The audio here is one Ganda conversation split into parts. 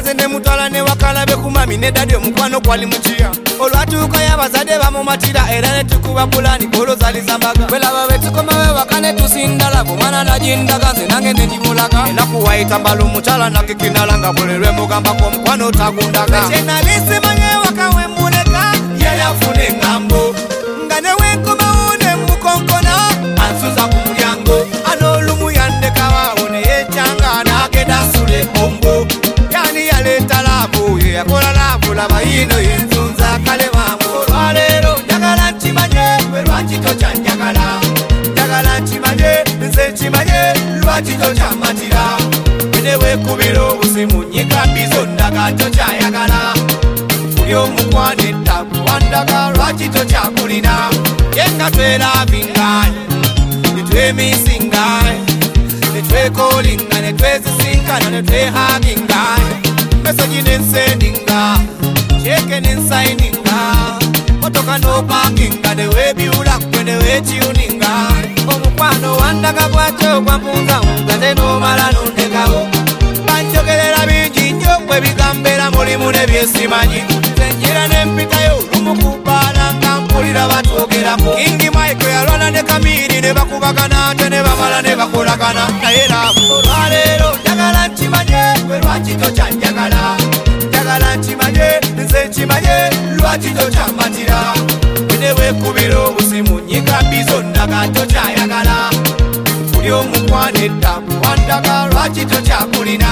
nze ne mutwala ne wakalabe ku mami ne dadi omukwano gwali mukiya olwatuuka y'abazadde bamumatira era ne tukuba pulani olwozaliza mbaga bwelaba bwe tukomawe waka ne tusindala omwana nagindaga nze nange ne ndimulaga enaku wayita mbala omukyala nakikinala nga buli lwe mugambako omukwano otagundaga ekye nali simanye waka we muleka yali afuna eŋŋambo nga ne wenkomawo ne mukonkona ansuza ku mulyango anoolumu yandekawaawo ne yeekyanga n'agenda asula ekombo yani yaleeta laavu ye yakola laavu laba yino yenzunza kale mangu olwaleero njagala nkimanye bwe lwaki tokyanjagala njagala nkimanye nze nkimanye lwaki tokyamatira ene weekubira obusimu nyikambizo ndaga tokyayagala kuli omukwana ettabu wandaga lwaki tokyakulina yenga tweravingaye netwemisingaye netwekolinga netwezisinkana netwehagingaye meseji nensendinga cheke nensaininga motoka nopakinga newebiula kwe newekiyuninga omukwano wandaga bwatyo gwampunzamunga nenomala nondekawo banjogerera bingi nnyo kwe bigambera mulimu nebyesimanyi zenjira nempitayo lumukubala nga mpulira batwogerako kingi maiko yalwana ne kamiri ne bakubagana ate ne bamala ne bakolagana naye laavu olwaleero njagala nkimanye bwe lwaki tokyanjagala njagala nkimanye nze nkimanye lwaki tokyamatira ene weekubira obusimu nyikambizo ndaga tokyayagala kuli omukwana ettabu wandaga lwaki tokyakulina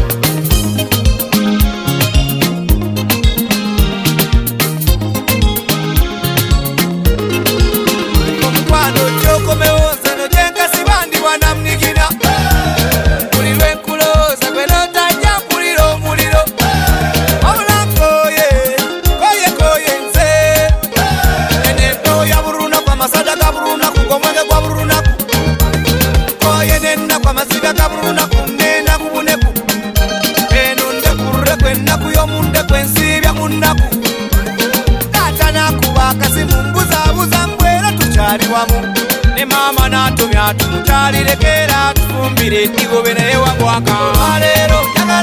omukwano kyokomewo nze no gyenkasibandibwa namnigina buli lwenkulooza gwe notajja mpulira omuliro wabula nkoye koye nze enento ya bulunaku amasada ga bulunaku gomwenge gwa bulunaku koye nennaku amaziga ga bulunaku nenaku buneku eno ndekurreku ennaku y'omundeku ensiibya mu nnaku taata nakuba akasimu mbuzaabuza mbwera tukyali wamu ne maama n'atumya tumukyalirekeera tufumbire edigobe naye wagwaka olwaleero